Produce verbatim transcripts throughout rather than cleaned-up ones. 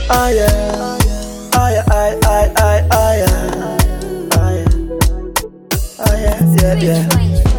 Ah yeah, ah yeah, ah yeah, ah yeah, ah yeah, ah yeah, ah yeah, yeah, yeah.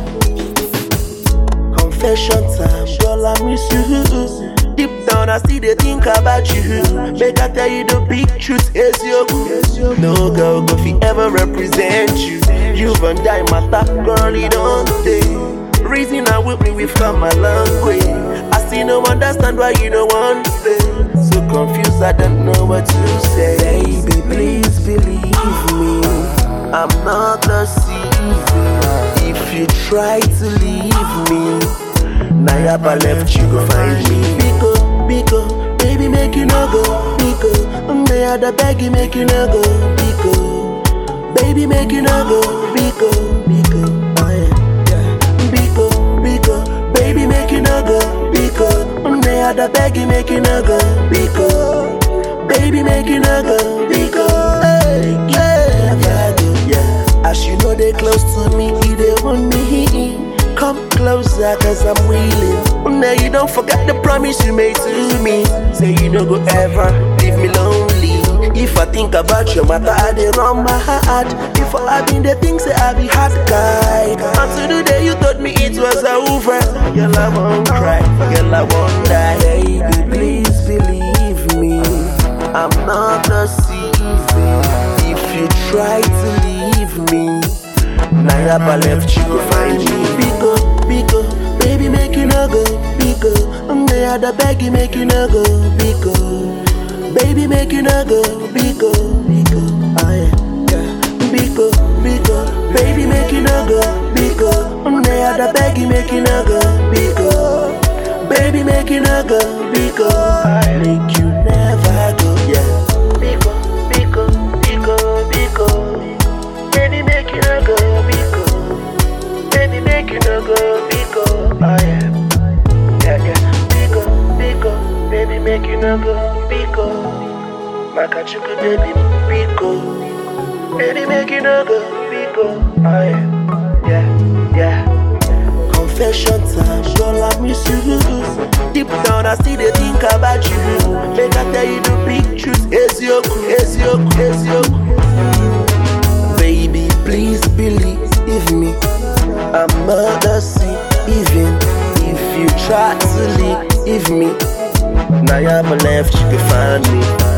Confession time, girl, I miss you. Deep down, I still they think about you. Make I tell you the big truth, it's your good. No girl go fi ever represent you. You van die matter, girl, you don't stay. Reason I with me, we've come a long way. I still no understand why you don't want to stay. So confused, I don't know what to say. Baby, please believe me, I'm not deceiving. If you try to leave me, Nayaba left, you go find me. Biko, Biko, baby make you no go. Biko, me other beg you make you no go. Biko, baby make you no go. Biko, Biko, oh yeah. Biko, Biko, baby make you no go. Biko, me other beg you make you no go. Biko, baby make you no go. Biko, hey, yeah, yeah, yeah. As you know they close to me, they want me. Come closer cause I'm willing. Now you don't forget the promise you made to me. Say you don't go ever leave me lonely. If I think about your matter, I dey run my heart. Before I been the things that I be hard guy. Until the day you told me it was over. Girl, I won't cry, girl, I won't die. Baby, please believe me, I'm not deceiving. If you try to leave me, Nayaba left, you go find me. Biko, Biko, baby make you no go. Biko, me other beg you make you no go. Biko, baby make you no go. Biko, Biko, ah yeah, yeah. Biko, Biko, baby make you no go. Biko, me other beg you make you no go. Biko, baby make you no go. Biko, I make you never go. Yeah. Biko, Biko, Biko, Biko, baby make you no go. Baby, make you no go, Biko, oh yeah, yeah, yeah, Biko, Biko, baby, make you no go, Biko, Makachuku, baby, Biko, baby, make you no go, Biko, oh yeah, yeah, yeah. Confession time, girl, I miss you. Deep down, I still they think about you. Make I tell you the big truth, it's your cool, it's your cool, it's your cool. Baby, please believe me, I'm not deceiving. If you try to leave me, now I'm left, you can find me.